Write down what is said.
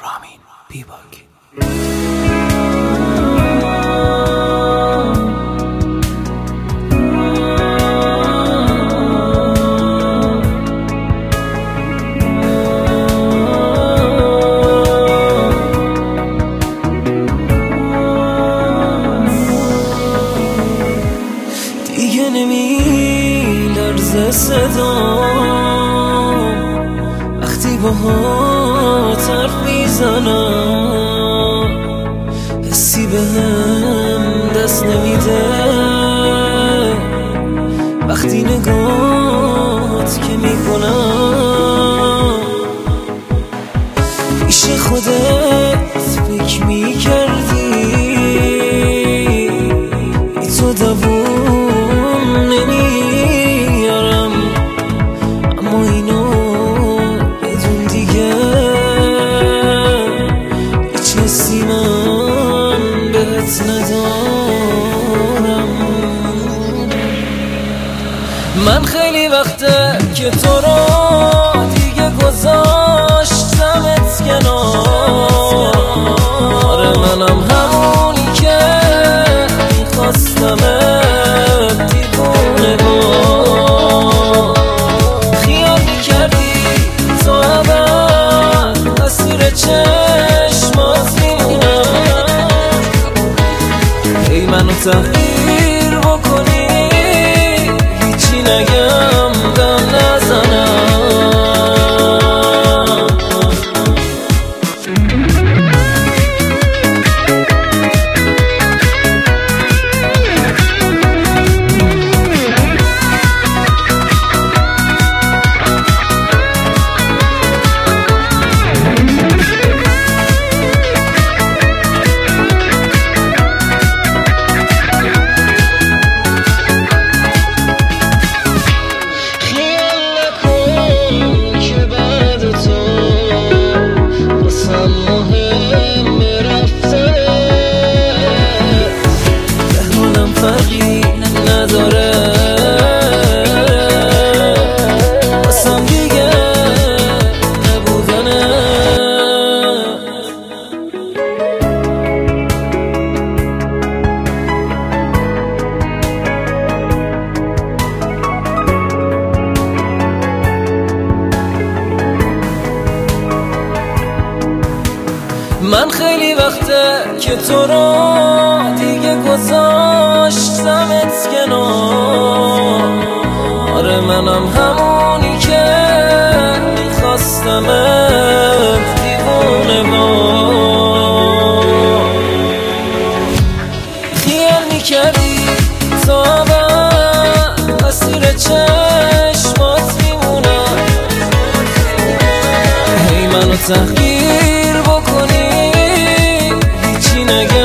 رامین بیباک. دیگه نمیلرزه صدام وقتی باهات حرف میزنم، حسی بهم دست نمیده وقتی نگاهت که میکنم. پیش خودت فکر میکردی ای تو دووم نمیارم، اما اینو بدون دیگه هیچ حسی من بهت ندارم. من خیلی وقته که تو رو دیگه گذاشتمت کنار. آره منم همونی که میخواستمت دیوونه با خیال میکردی تو ابد اسیر چشمات میمونم. ای منو تغییر بکنی هیچی نگم دم نزنم. فرقی نداره واسم دیگه نبودنه. من خیلی وقته که تو رو دیگه گذاشتمت کنار. آره منم همونی که میخواستمت دیوونه با خیال میکردی تو ابد اسیر چشمات میمونم. ای منو تغییر بکنی هیچی نگم